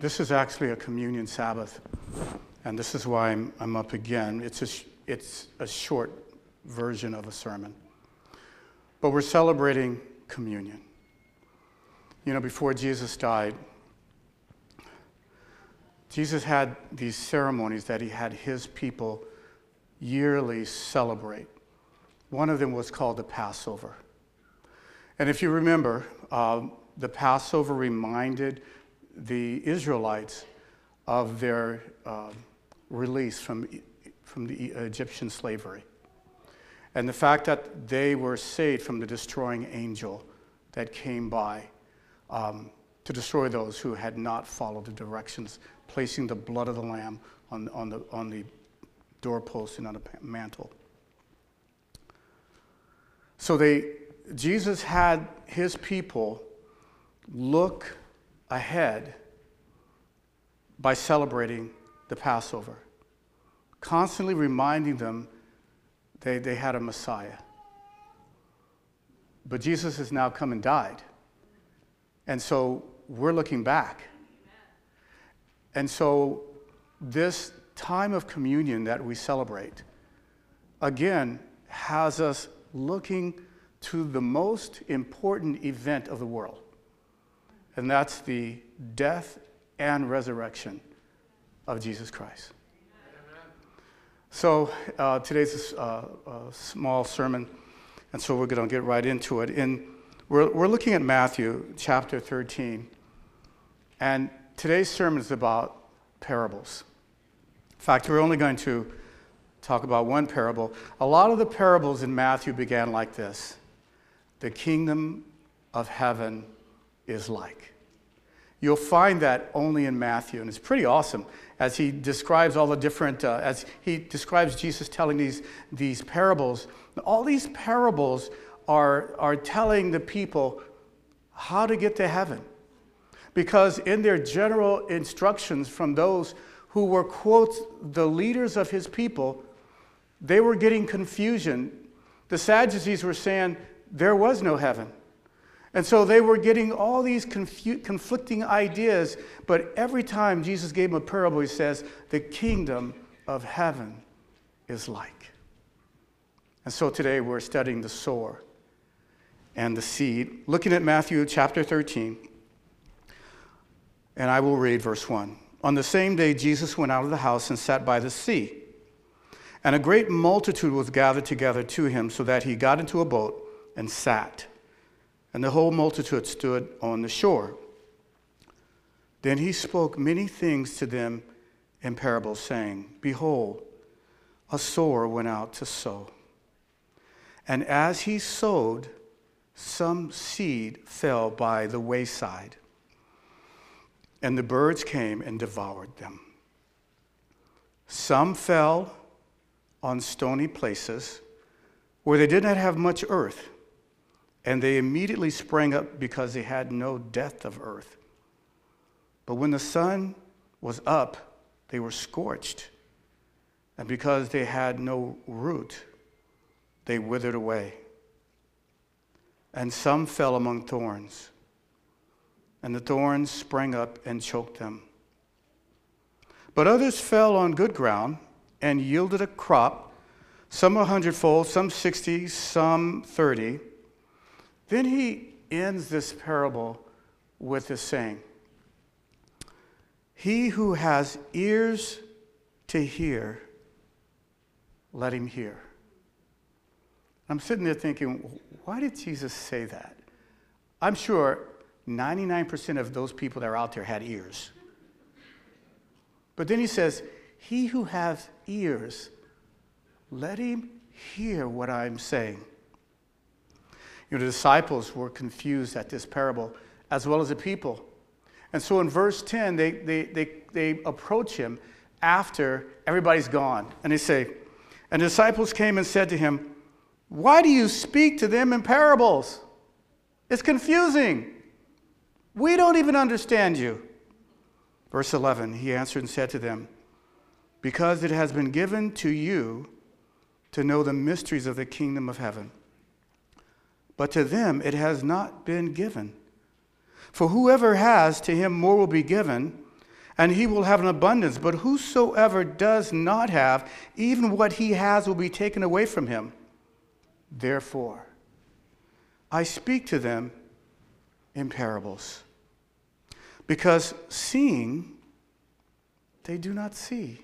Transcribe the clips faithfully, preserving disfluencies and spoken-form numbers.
this is actually a communion Sabbath, and this is why I'm, I'm up again. It's a, sh- it's a short version of a sermon. But we're celebrating communion. You know, before Jesus died, Jesus had these ceremonies that he had his people yearly celebrate. One of them was called the Passover. And if you remember, uh, the Passover reminded the Israelites of their uh, release from, from the Egyptian slavery. And the fact that they were saved from the destroying angel that came by um, to destroy those who had not followed the directions, placing the blood of the lamb on, on, the, on the doorpost and on the mantle. So they, Jesus had his people look ahead by celebrating the Passover, constantly reminding them they, they had a Messiah. But Jesus has now come and died. And so we're looking back. And so this time of communion that we celebrate, again, has us looking to the most important event of the world. And that's the death and resurrection of Jesus Christ. Amen. So uh, today's a, a small sermon, and so we're going to get right into it. In, we're, we're looking at Matthew chapter thirteen, and today's sermon is about parables. In fact, we're only going to talk about one parable. A lot of the parables in Matthew began like this: the kingdom of heaven is like. You'll find that only in Matthew, and it's pretty awesome as he describes all the different, uh, as he describes Jesus telling these, these parables. All these parables are, are telling the people how to get to heaven. Because in their general instructions from those who were, quote, the leaders of his people, they were getting confusion. The Sadducees were saying there was no heaven. And so they were getting all these confu- conflicting ideas, but every time Jesus gave them a parable, he says, the kingdom of heaven is like. And so today we're studying the sower and the seed, looking at Matthew chapter thirteen, and I will read verse one. On the same day, Jesus went out of the house and sat by the sea, and a great multitude was gathered together to him, so that he got into a boat and sat. And the whole multitude stood on the shore. Then he spoke many things to them in parables, saying, Behold, a sower went out to sow. And as he sowed, some seed fell by the wayside, and the birds came and devoured them. Some fell on stony places where they did not have much earth, and they immediately sprang up because they had no depth of earth. But when the sun was up, they were scorched. And because they had no root, they withered away. And some fell among thorns, and the thorns sprang up and choked them. But others fell on good ground and yielded a crop, some a hundredfold, some sixty, some thirty. Then he ends this parable with this saying, He who has ears to hear, let him hear. I'm sitting there thinking, why did Jesus say that? I'm sure ninety-nine percent of those people that are out there had ears. But then he says, he who has ears, let him hear what I'm saying. You know, the disciples were confused at this parable, as well as the people. And so in verse ten, they, they, they, they approach him after everybody's gone. And they say, and the disciples came and said to him, Why do you speak to them in parables? It's confusing. We don't even understand you. Verse eleven, he answered and said to them, Because it has been given to you to know the mysteries of the kingdom of heaven. But to them it has not been given. For whoever has, to him more will be given, and he will have an abundance. But whosoever does not have, even what he has will be taken away from him. Therefore, I speak to them in parables, because seeing they do not see,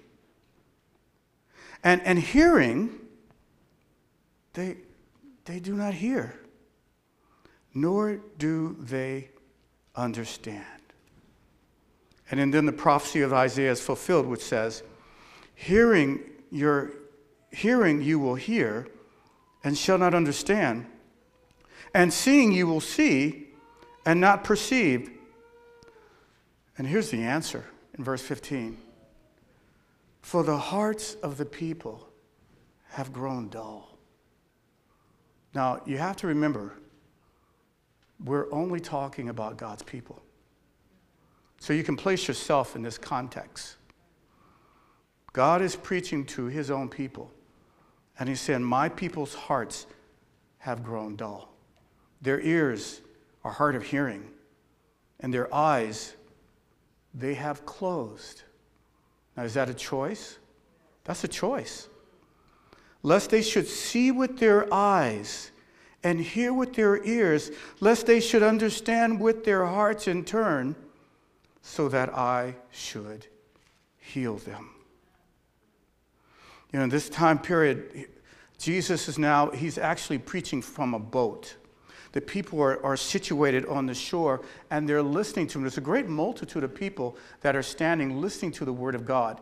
and and hearing they they do not hear, nor do they understand. And then the prophecy of Isaiah is fulfilled, which says, hearing your hearing you will hear and shall not understand, and seeing you will see and not perceive. And here's the answer in verse fifteen. For the hearts of the people have grown dull. Now, you have to remember, we're only talking about God's people. So you can place yourself in this context. God is preaching to his own people, and he's saying, my people's hearts have grown dull. Their ears are hard of hearing, and their eyes, they have closed. Now, is that a choice? That's a choice. Lest they should see with their eyes and hear with their ears, lest they should understand with their hearts in turn, so that I should heal them. You know, in this time period, Jesus is now, he's actually preaching from a boat. The people are, are situated on the shore, and they're listening to him. There's a great multitude of people that are standing listening to the word of God.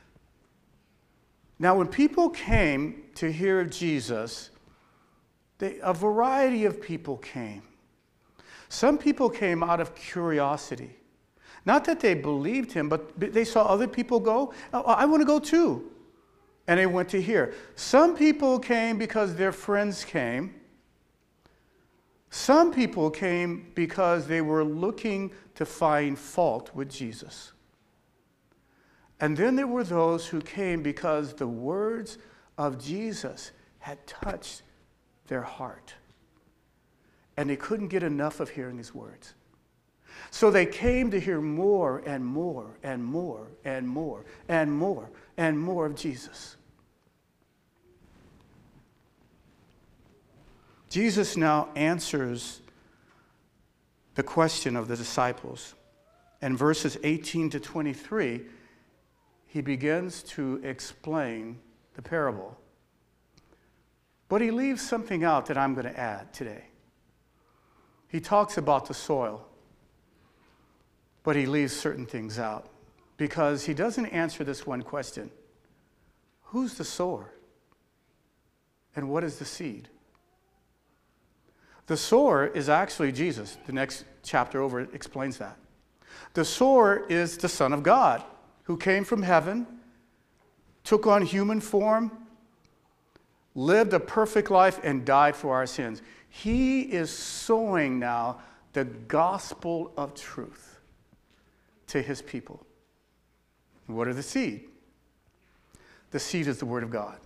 Now, when people came to hear Jesus, they, a variety of people came. Some people came out of curiosity. Not that they believed him, but they saw other people go. Oh, I want to go too. And they went to hear. Some people came because their friends came. Some people came because they were looking to find fault with Jesus. And then there were those who came because the words of Jesus had touched their heart. And they couldn't get enough of hearing his words. So they came to hear more and more and more and more and more and more of Jesus. Jesus now answers the question of the disciples. In verses eighteen to twenty-three, he begins to explain the parable. But he leaves something out that I'm going to add today. He talks about the soil, but he leaves certain things out because he doesn't answer this one question. Who's the sower? And what is the seed? The sower is actually Jesus. The next chapter over explains that. The sower is the Son of God who came from heaven, took on human form, lived a perfect life, and died for our sins. He is sowing now the gospel of truth to his people. What are the seed? The seed is the word of God.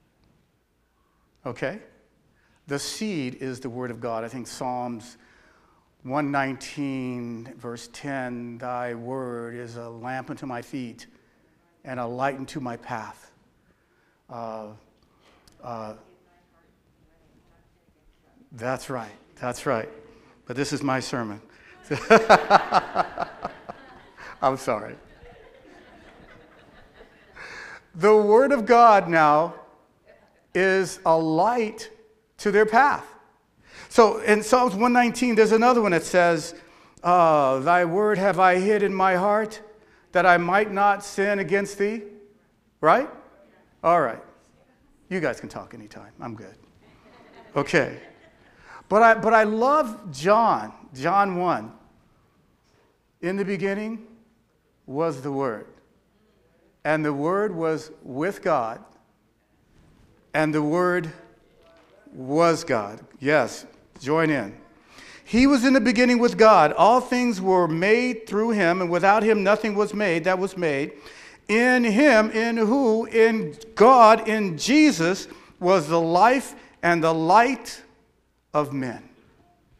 Okay? The seed is the word of God. I think Psalms one nineteen, verse ten, thy word is a lamp unto my feet and a light unto my path. Uh, uh, that's right. That's right. But this is my sermon. I'm sorry. The word of God now is a light to their path. So in Psalms one nineteen, there's another one that says, uh, thy word have I hid in my heart, that I might not sin against thee. Right? All right. You guys can talk anytime. I'm good. Okay. But I, but I love John, John one. In the beginning was the Word, and the Word was with God, and the Word was God. Yes, join in. He was in the beginning with God. All things were made through him, and without him nothing was made that was made. In him, in who, in God, in Jesus, was the life and the light of men.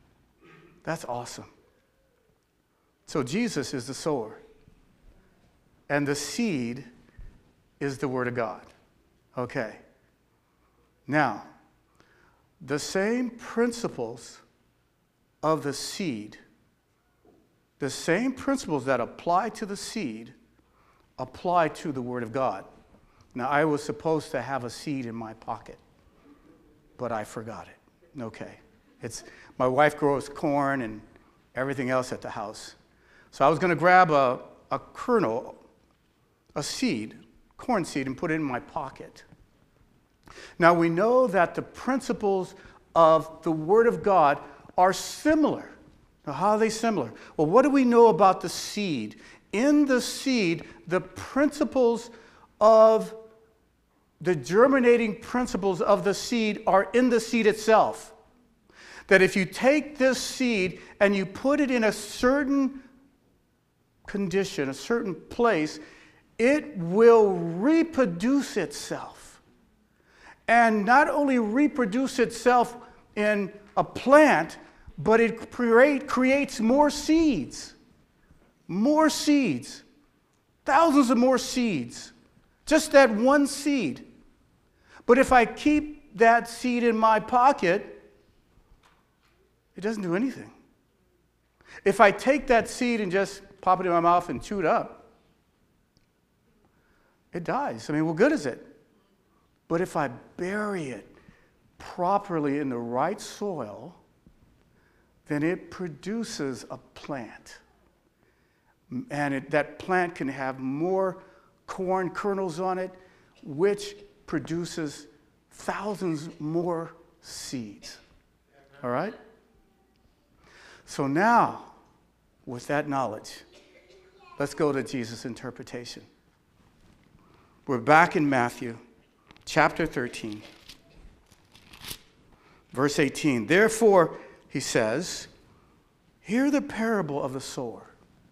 That's awesome. So Jesus is the sower. and the seed is the Word of God. Okay. Now, the same principles of the seed, the same principles that apply to the seed, apply to the Word of God. Now, I was supposed to have a seed in my pocket, but I forgot it. Okay. It's, my wife grows corn and everything else at the house. So I was going to grab a, a kernel, a seed, corn seed, and put it in my pocket. Now, we know that the principles of the Word of God are similar. Now, how are they similar? Well, what do we know about the seed? In the seed, the principles of the germinating principles of the seed are in the seed itself. That if you take this seed and you put it in a certain condition, a certain place, it will reproduce itself. And not only reproduce itself in a plant, but it create, creates more seeds. More seeds. Thousands of more seeds. Just that one seed. But if I keep that seed in my pocket, it doesn't do anything. If I take that seed and just pop it in my mouth and chew it up, it dies. I mean, what good is it? But if I bury it properly in the right soil, then it produces a plant. And it, that plant can have more corn kernels on it, which produces thousands more seeds. All right? So now, with that knowledge, let's go to Jesus' interpretation. We're back in Matthew chapter thirteen, verse eighteen. Therefore, he says, hear the parable of the sower.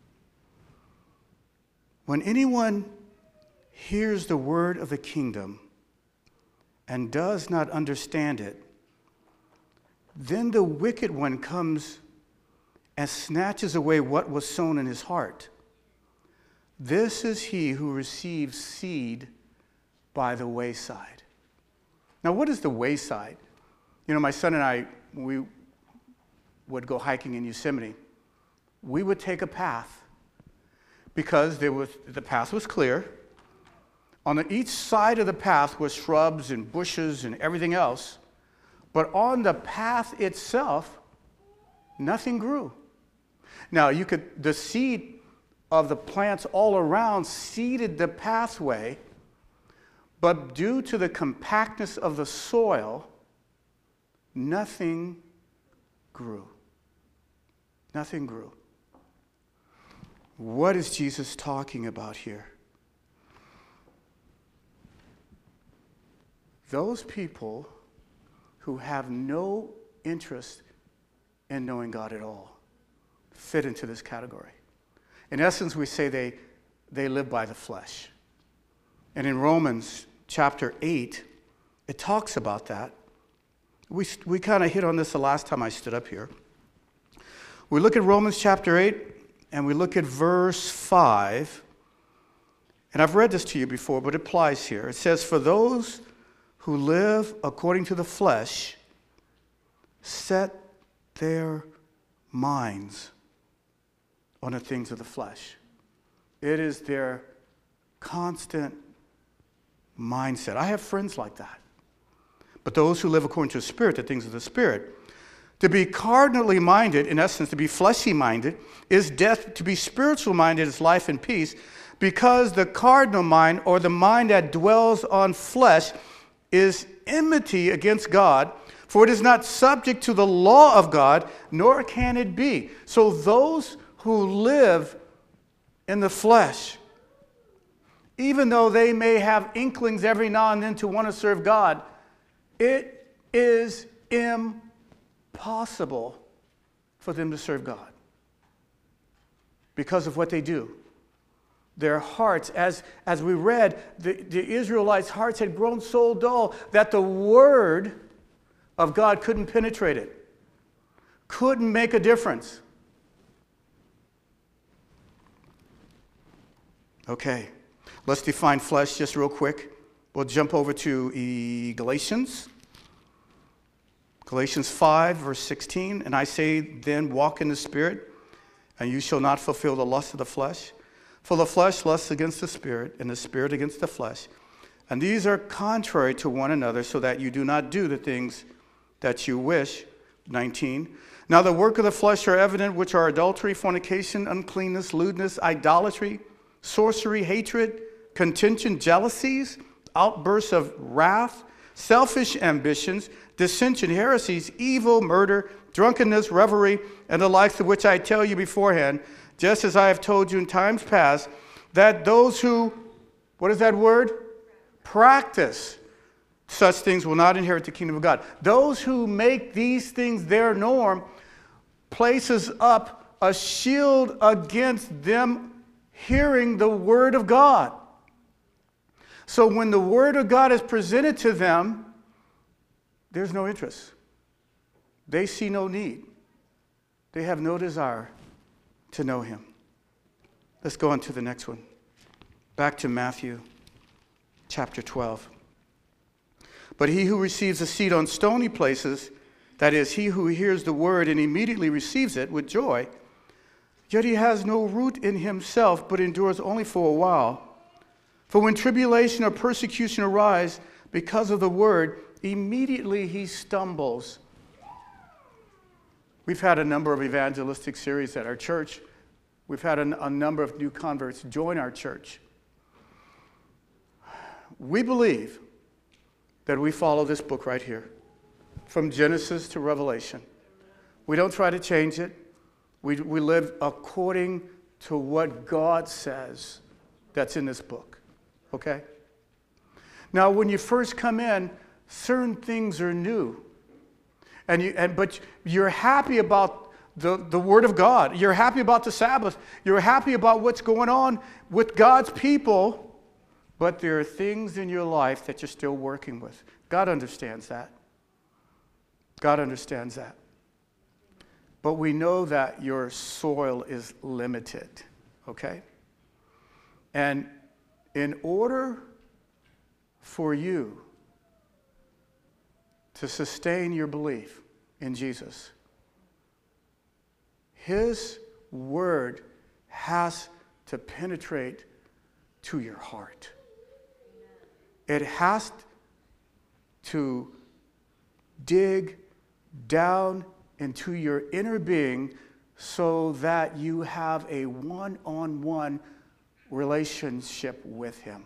When anyone hears the word of the kingdom and does not understand it, then the wicked one comes and snatches away what was sown in his heart. This is he who receives seed by the wayside. Now, what is the wayside? You know, my son and I, we would go hiking in Yosemite. We would take a path because there was, the path was clear. On the, each side of the path was shrubs and bushes and everything else. But on the path itself, nothing grew. Now, you could, the seed of the plants all around seeded the pathway, but due to the compactness of the soil, nothing grew. Nothing grew. What is Jesus talking about here? Those people who have no interest in knowing God at all fit into this category. In essence, we say they, they live by the flesh. And in Romans chapter eight, it talks about that. We, we kind of hit on this the last time I stood up here. We look at Romans chapter eight, and we look at verse five. And I've read this to you before, but it applies here. It says, for those who live according to the flesh set their minds on the things of the flesh. It is their constant mindset. I have friends like that. But those who live according to the Spirit, the things of the Spirit. To be carnally minded, in essence, to be fleshly minded, is death. To be spiritual minded is life and peace, because the carnal mind, or the mind that dwells on flesh, is enmity against God, for it is not subject to the law of God, nor can it be. So those who live in the flesh, even though they may have inklings every now and then to want to serve God, it is impossible for them to serve God because of what they do. Their hearts, as, as we read, the, the Israelites' hearts had grown so dull that the word of God couldn't penetrate it, couldn't make a difference. Okay, let's define flesh just real quick. We'll jump over to e- Galatians. Galatians five, verse sixteen. And I say then, walk in the Spirit, and you shall not fulfill the lust of the flesh. For the flesh lusts against the Spirit, and the Spirit against the flesh. And these are contrary to one another, so that you do not do the things that you wish. nineteen. Now the work of the flesh are evident, which are adultery, fornication, uncleanness, lewdness, idolatry, sorcery, hatred, contention, jealousies, outbursts of wrath, selfish ambitions, dissension, heresies, evil, murder, drunkenness, revelry, and the likes of which I tell you beforehand, just as I have told you in times past, that those who, what is that word? Practice such things will not inherit the kingdom of God. Those who make these things their norm places up a shield against them hearing the word of God. So when the word of God is presented to them, there's no interest. They see no need. They have no desire to know him. Let's go on to the next one. Back to Matthew chapter twelve. But he who receives a seed on stony places, that is, he who hears the word and immediately receives it with joy, yet he has no root in himself, but endures only for a while. For when tribulation or persecution arise because of the word, immediately he stumbles. We've had a number of evangelistic series at our church. We've had a, a number of new converts join our church. We believe that we follow this book right here, from Genesis to Revelation. We don't try to change it. We, we live according to what God says that's in this book, okay? Now, when you first come in, certain things are new. And you, and, but you're happy about the, the Word of God. You're happy about the Sabbath. You're happy about what's going on with God's people. But there are things in your life that you're still working with. God understands that. God understands that. But we know that your soil is limited, okay? And in order for you to sustain your belief in Jesus, his word has to penetrate to your heart. It has to dig down into your inner being so that you have a one-on-one relationship with him.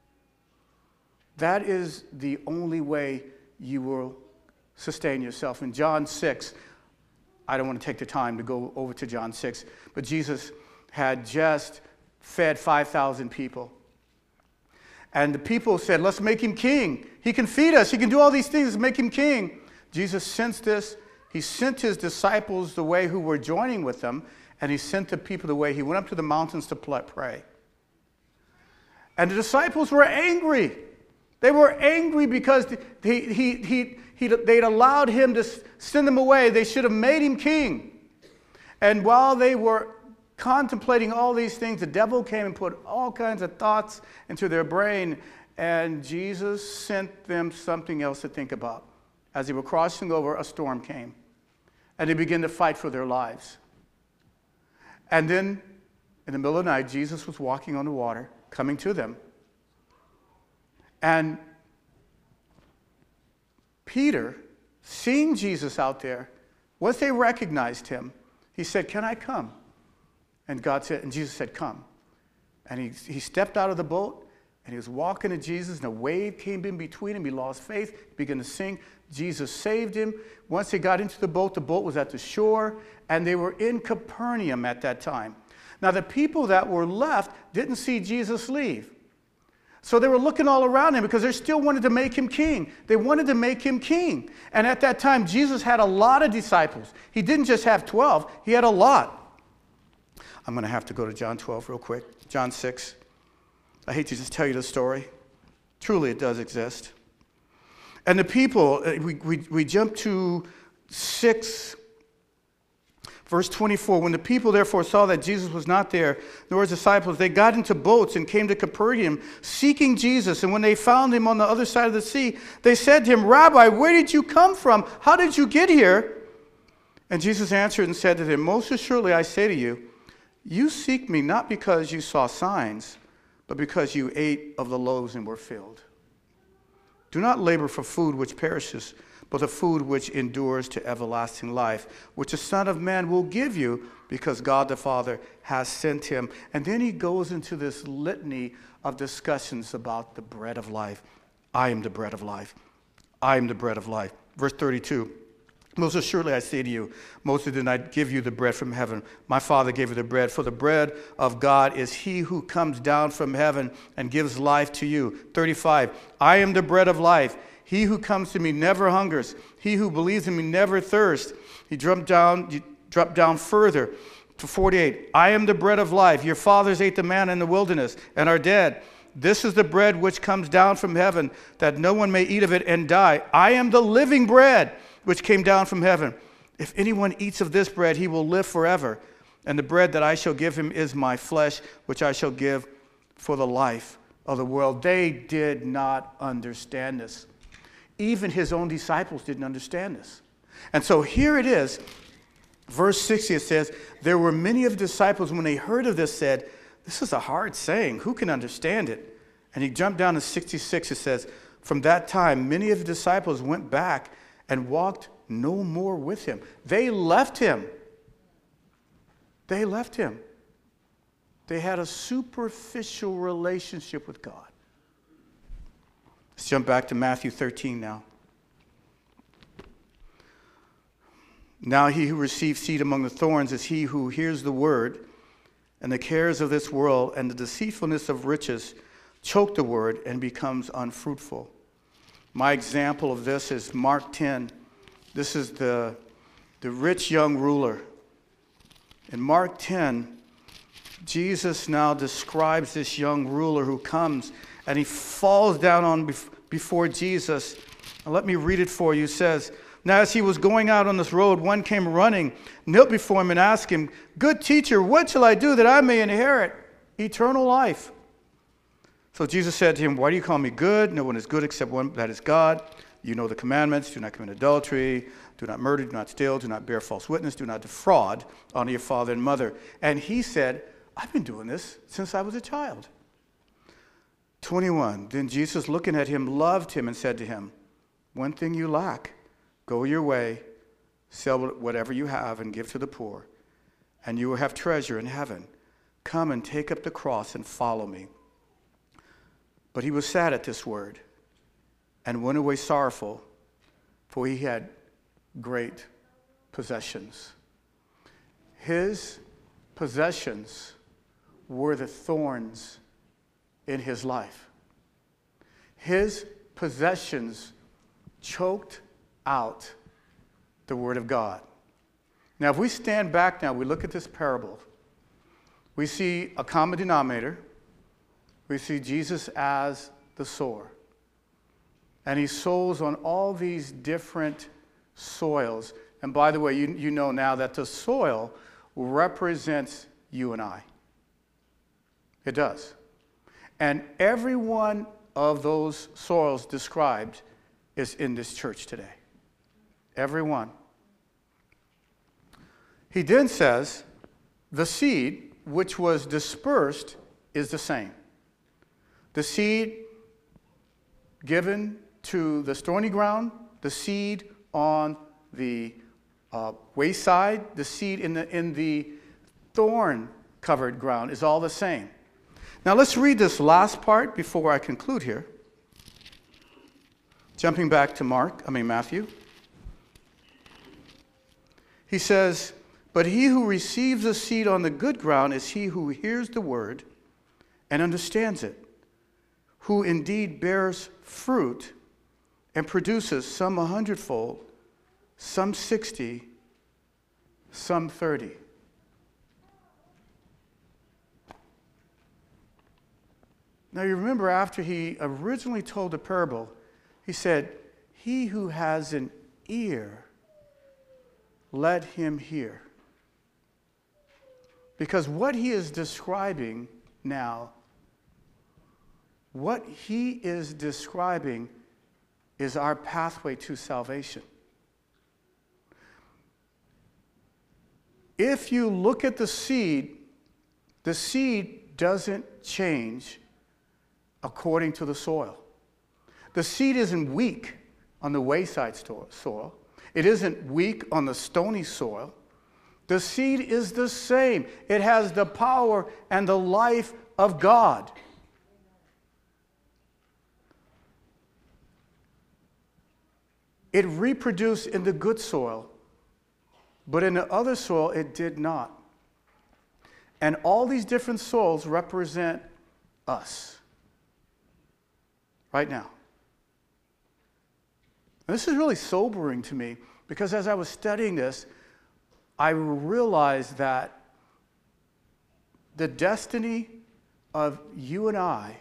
That is the only way you will sustain yourself. In John six, I don't want to take the time to go over to John six, but Jesus had just fed five thousand people. And the people said, let's make him king. He can feed us. He can do all these things. Let's make him king. Jesus sensed this. He sent his disciples the way who were joining with them, and he sent the people the way. He went up to the mountains to pray. And the disciples were angry. They were angry because he, he, he, he, they'd allowed him to send them away. They should have made him king. And while they were contemplating all these things, the devil came and put all kinds of thoughts into their brain, and Jesus sent them something else to think about. As they were crossing over, a storm came, and they began to fight for their lives. And then, in the middle of the night, Jesus was walking on the water, coming to them. And Peter, seeing Jesus out there, once they recognized him, he said, "Can I come?" And God said, and Jesus said, "Come." And he, he stepped out of the boat, and he was walking to Jesus, and a wave came in between him. He lost faith, began to sink. Jesus saved him. Once they got into the boat, the boat was at the shore, and they were in Capernaum at that time. Now, the people that were left didn't see Jesus leave. So they were looking all around him because they still wanted to make him king. They wanted to make him king. And at that time, Jesus had a lot of disciples. He didn't just have twelve. He had a lot. I'm going to have to go to John twelve real quick. John six. I hate to just tell you the story. Truly, it does exist. And the people, we, we, we jump to six, Verse twenty-four, when the people therefore saw that Jesus was not there, nor his disciples, they got into boats and came to Capernaum, seeking Jesus. And when they found him on the other side of the sea, they said to him, Rabbi, where did you come from? How did you get here? And Jesus answered and said to them, most assuredly I say to you, you seek me not because you saw signs, but because you ate of the loaves and were filled. Do not labor for food which perishes, but the food which endures to everlasting life, which the Son of Man will give you, because God the Father has sent him. And then he goes into this litany of discussions about the bread of life. I am the bread of life. I am the bread of life. Verse thirty-two. Most assuredly I say to you, Moses did not give you the bread from heaven. My Father gave you the bread. For the bread of God is he who comes down from heaven and gives life to you. thirty-five. I am the bread of life. He who comes to me never hungers. He who believes in me never thirsts. He dropped down, he dropped down further to forty-eight. I am the bread of life. Your fathers ate the manna in the wilderness and are dead. This is the bread which comes down from heaven, that no one may eat of it and die. I am the living bread which came down from heaven. If anyone eats of this bread, he will live forever. And the bread that I shall give him is my flesh, which I shall give for the life of the world. They did not understand this. Even his own disciples didn't understand this. And so here it is. Verse sixty, it says, there were many of the disciples, when they heard of this, said, this is a hard saying. Who can understand it? And he jumped down to sixty-six. It says, from that time, many of the disciples went back and walked no more with him. They left him. They left him. They had a superficial relationship with God. Let's jump back to Matthew thirteen now. Now he who receives seed among the thorns is he who hears the word, and the cares of this world and the deceitfulness of riches choke the word and becomes unfruitful. My example of this is Mark ten. This is the, the rich young ruler. In Mark ten, Jesus now describes this young ruler who comes and he falls down on before Jesus. And let me read it for you. It says, now as he was going out on this road, one came running, knelt before him and asked him, good teacher, what shall I do that I may inherit eternal life? So Jesus said to him, why do you call me good? No one is good except one, that is God. You know the commandments. Do not commit adultery. Do not murder. Do not steal. Do not bear false witness. Do not defraud. Honor your father and mother. And he said, I've been doing this since I was a child. twenty-one. Then Jesus, looking at him, loved him and said to him, one thing you lack. Go your way, sell whatever you have and give to the poor, and you will have treasure in heaven. Come and take up the cross and follow me. But he was sad at this word and went away sorrowful, for he had great possessions. His possessions were the thorns in his life. His possessions choked out the word of God. Now, if we stand back now, we look at this parable, we see a common denominator. We see Jesus as the sower. And he sows on all these different soils. And by the way, you, you know now that the soil represents you and I. It does. And every one of those soils described is in this church today. Every one. He then says, the seed which was dispersed is the same. The seed given to the stony ground, the seed on the uh, wayside, the seed in the, in the thorn-covered ground is all the same. Now let's read this last part before I conclude here. Jumping back to Mark, I mean Matthew. He says, but he who receives the seed on the good ground is he who hears the word and understands it, who indeed bears fruit and produces some a hundredfold, some sixty, some thirty. Now you remember after he originally told the parable, he said, he who has an ear, let him hear. Because what he is describing now, what he is describing is our pathway to salvation. If you look at the seed, the seed doesn't change according to the soil. The seed isn't weak on the wayside soil. It isn't weak on the stony soil. The seed is the same. It has the power and the life of God. It reproduced in the good soil, but in the other soil it did not. And all these different soils represent us right now. And this is really sobering to me, because as I was studying this, I realized that the destiny of you and I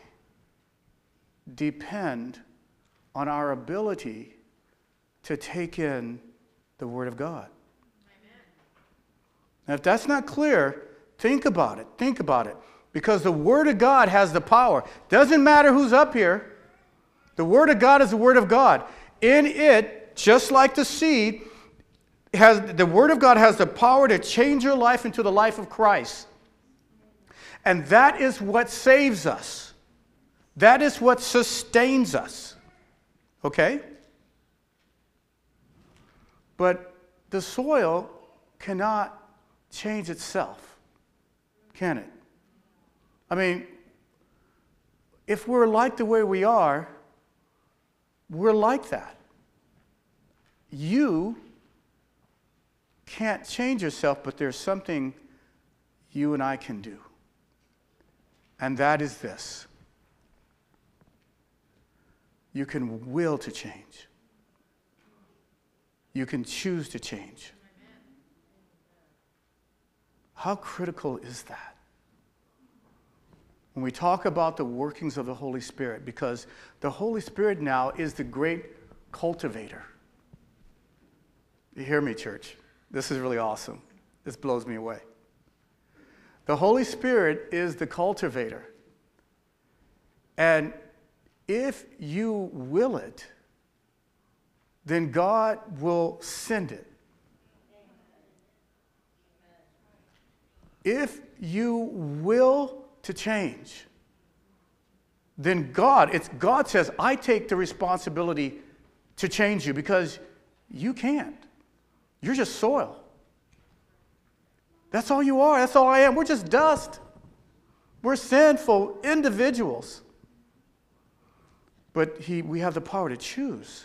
depend on our ability to take in the Word of God. Amen. Now, if that's not clear, think about it. Think about it. Because the Word of God has the power. Doesn't matter who's up here. The Word of God is the Word of God. In it, just like the seed, has the Word of God has the power to change your life into the life of Christ. And that is what saves us. That is what sustains us. Okay? But the soil cannot change itself, can it? I mean, if we're like the way we are, we're like that. You can't change yourself, but there's something you and I can do. And that is this. You can will to change. You can choose to change. How critical is that? When we talk about the workings of the Holy Spirit, because the Holy Spirit now is the great cultivator. You hear me, church? This is really awesome. This blows me away. The Holy Spirit is the cultivator. And if you will it, then God will send it. If you will to change, then God, it's God says, I take the responsibility to change you, because you can't. You're just soil. That's all you are. That's all I am. We're just dust. We're sinful individuals. But he, we have the power to choose.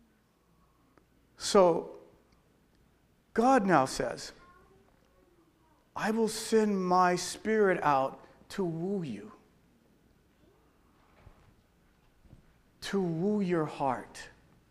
So, God now says, I will send my Spirit out to woo you. To woo your heart.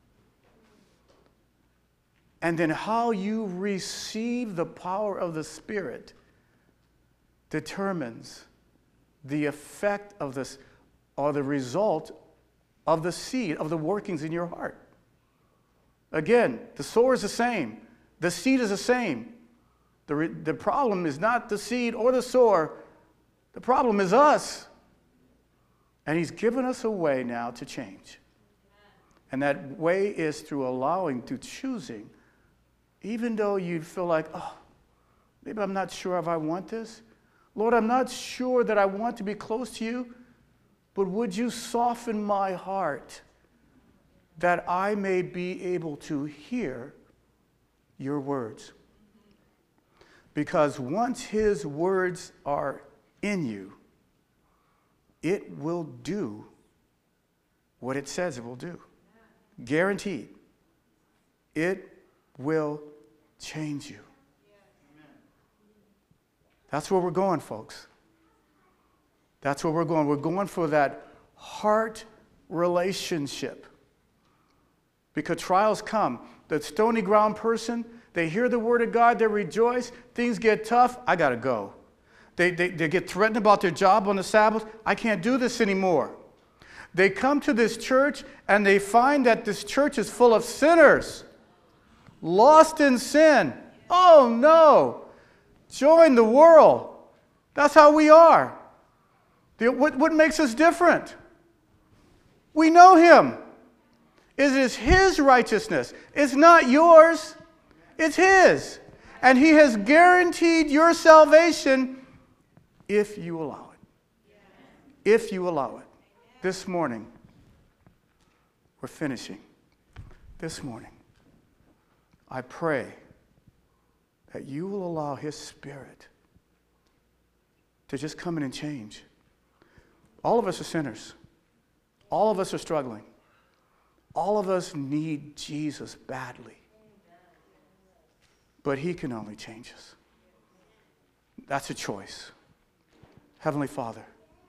And then how you receive the power of the Spirit determines the effect of this, or the result of the seed, of the workings in your heart. Again, the sower is the same. The seed is the same. The, re- the problem is not the seed or the sower. The problem is us. And he's given us a way now to change. And that way is through allowing, through choosing. Even though you feel like, oh, maybe I'm not sure if I want this. Lord, I'm not sure that I want to be close to you, but would you soften my heart that I may be able to hear your words? Because once his words are in you, it will do what it says it will do. Guaranteed. It will change you. That's where we're going, folks. That's where we're going. We're going for that heart relationship. Because trials come. The stony ground person, they hear the word of God, they rejoice. Things get tough. I got to go. They, they, they get threatened about their job on the Sabbath. I can't do this anymore. They come to this church and they find that this church is full of sinners. Lost in sin. Oh no. Join the world. That's how we are. The, what, what makes us different? We know him. It is his righteousness. It's not yours. It's his. And he has guaranteed your salvation if you allow it. If you allow it. This morning, we're finishing. This morning, I pray that you will allow his Spirit to just come in and change. All of us are sinners. All of us are struggling. All of us need Jesus badly. But he can only change us. That's a choice. Heavenly Father,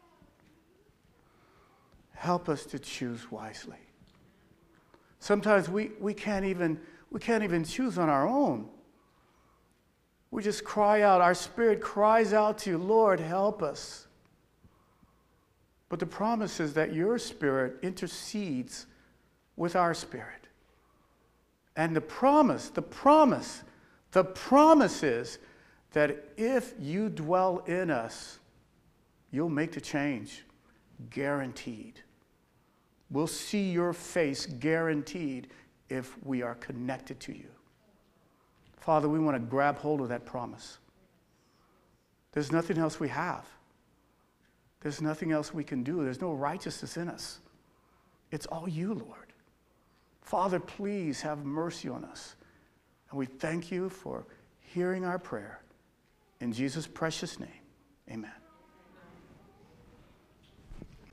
help us to choose wisely. Sometimes we, we can't even we can't even choose on our own. We just cry out. Our spirit cries out to you, Lord, help us. But the promise is that your Spirit intercedes with our spirit. And the promise, the promise, the promise is that if you dwell in us, you'll make the change. Guaranteed. We'll see your face guaranteed if we are connected to you. Father, we want to grab hold of that promise. There's nothing else we have. There's nothing else we can do. There's no righteousness in us. It's all you, Lord. Father, please have mercy on us. And we thank you for hearing our prayer. In Jesus' precious name, amen.